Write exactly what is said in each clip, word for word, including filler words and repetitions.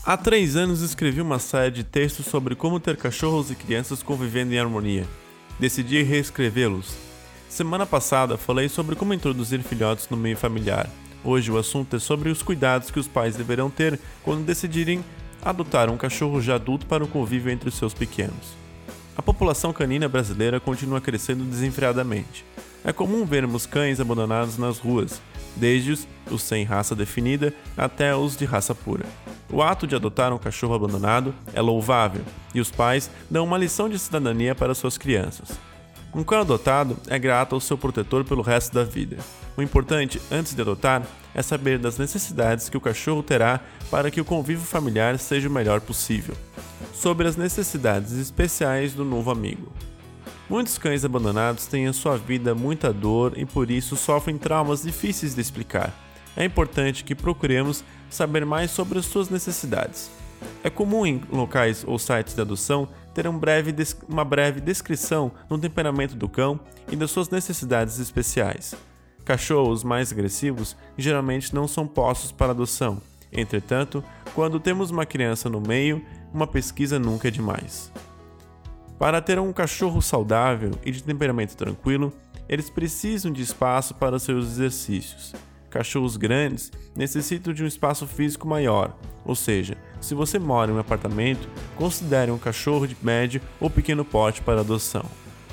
Há três anos escrevi uma série de textos sobre como ter cachorros e crianças convivendo em harmonia. Decidi reescrevê-los. Semana passada falei sobre como introduzir filhotes no meio familiar. Hoje o assunto é sobre os cuidados que os pais deverão ter quando decidirem adotar um cachorro já adulto para o convívio entre os seus pequenos. A população canina brasileira continua crescendo desenfreadamente. É comum vermos cães abandonados nas ruas, desde os, os sem raça definida até os de raça pura. O ato de adotar um cachorro abandonado é louvável e os pais dão uma lição de cidadania para suas crianças. Um cão adotado é grato ao seu protetor pelo resto da vida. O importante, antes de adotar, é saber das necessidades que o cachorro terá para que o convívio familiar seja o melhor possível. Sobre as necessidades especiais do novo amigo. Muitos cães abandonados têm em sua vida muita dor e por isso sofrem traumas difíceis de explicar. É importante que procuremos saber mais sobre as suas necessidades. É comum em locais ou sites de adoção ter um breve uma breve descrição do temperamento do cão e das suas necessidades especiais. Cachorros mais agressivos geralmente não são postos para adoção. Entretanto, quando temos uma criança no meio, uma pesquisa nunca é demais. Para ter um cachorro saudável e de temperamento tranquilo, eles precisam de espaço para seus exercícios. Cachorros grandes necessitam de um espaço físico maior, ou seja, se você mora em um apartamento, considere um cachorro de médio ou pequeno porte para adoção.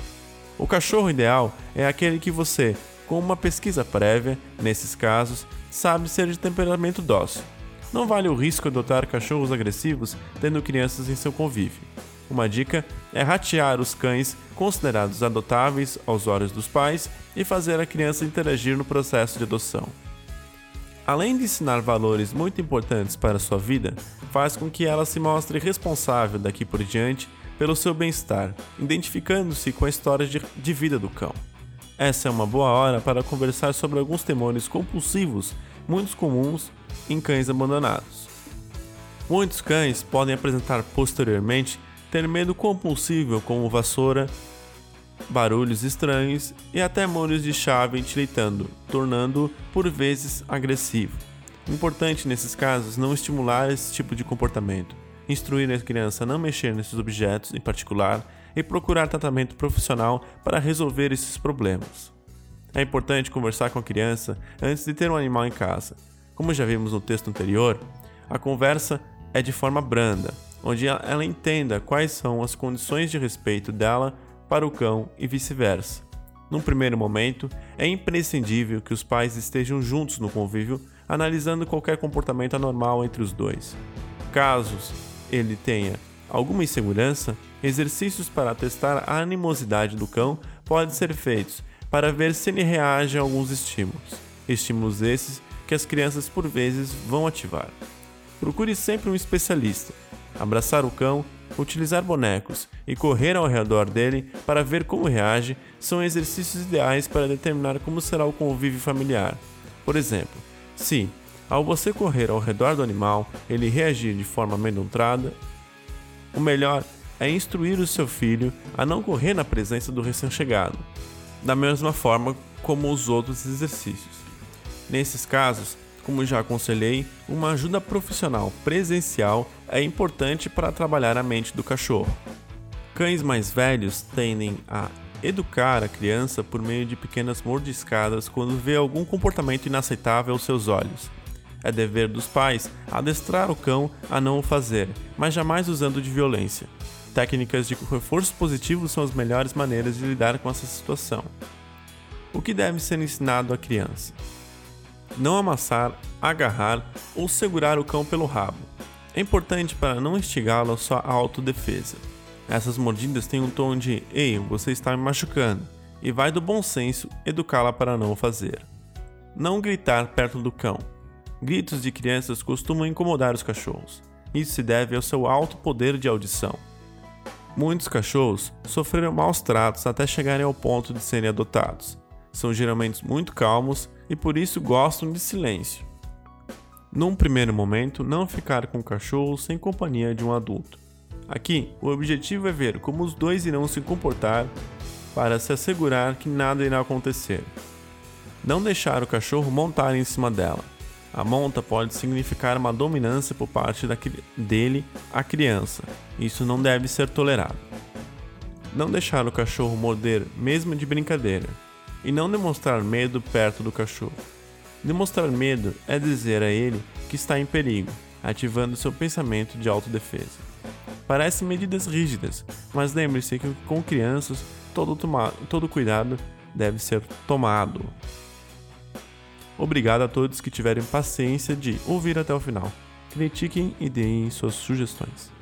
O cachorro ideal é aquele que você, com uma pesquisa prévia, nesses casos, sabe ser de temperamento dócil. Não vale o risco de adotar cachorros agressivos tendo crianças em seu convívio. Uma dica é ratear os cães considerados adotáveis aos olhos dos pais e fazer a criança interagir no processo de adoção. Além de ensinar valores muito importantes para a sua vida, faz com que ela se mostre responsável daqui por diante pelo seu bem-estar, identificando-se com a história de, de vida do cão. Essa é uma boa hora para conversar sobre alguns temores compulsivos muito comuns em cães abandonados. Muitos cães podem apresentar posteriormente ter medo compulsivo como vassoura, barulhos estranhos e até molhos de chave tiritando, tornando-o por vezes agressivo. Importante nesses casos não estimular esse tipo de comportamento, instruir a criança a não mexer nesses objetos em particular e procurar tratamento profissional para resolver esses problemas. É importante conversar com a criança antes de ter um animal em casa. Como já vimos no texto anterior, a conversa é de forma branda, onde ela entenda quais são as condições de respeito dela para o cão e vice-versa. Num primeiro momento, é imprescindível que os pais estejam juntos no convívio, analisando qualquer comportamento anormal entre os dois. Caso ele tenha alguma insegurança, exercícios para testar a animosidade do cão podem ser feitos para ver se ele reage a alguns estímulos. Estímulos esses que as crianças por vezes vão ativar. Procure sempre um especialista. Abraçar o cão, utilizar bonecos e correr ao redor dele para ver como reage são exercícios ideais para determinar como será o convívio familiar. Por exemplo, se, ao você correr ao redor do animal, ele reagir de forma amedrontada, o melhor é instruir o seu filho a não correr na presença do recém-chegado, da mesma forma como os outros exercícios. Nesses casos, como já aconselhei, uma ajuda profissional presencial é importante para trabalhar a mente do cachorro. Cães mais velhos tendem a educar a criança por meio de pequenas mordiscadas quando vê algum comportamento inaceitável aos seus olhos. É dever dos pais adestrar o cão a não o fazer, mas jamais usando de violência. Técnicas de reforço positivo são as melhores maneiras de lidar com essa situação. O que deve ser ensinado à criança? Não amassar, agarrar ou segurar o cão pelo rabo. É importante para não instigá-lo a sua autodefesa. Essas mordidas têm um tom de "Ei, você está me machucando", e vai do bom senso educá-la para não o fazer. Não gritar perto do cão. Gritos de crianças costumam incomodar os cachorros. Isso se deve ao seu alto poder de audição. Muitos cachorros sofreram maus tratos até chegarem ao ponto de serem adotados. São geralmente muito calmos e por isso gostam de silêncio. Num primeiro momento, não ficar com o cachorro sem companhia de um adulto. Aqui, o objetivo é ver como os dois irão se comportar para se assegurar que nada irá acontecer. Não deixar o cachorro montar em cima dela. A monta pode significar uma dominância por parte da, dele à criança. Isso não deve ser tolerado. Não deixar o cachorro morder mesmo de brincadeira. E não demonstrar medo perto do cachorro. Demonstrar medo é dizer a ele que está em perigo, ativando seu pensamento de autodefesa. Parecem medidas rígidas, mas lembre-se que com crianças todo, toma- todo cuidado deve ser tomado. Obrigado a todos que tiverem paciência de ouvir até o final. Critiquem e deem suas sugestões.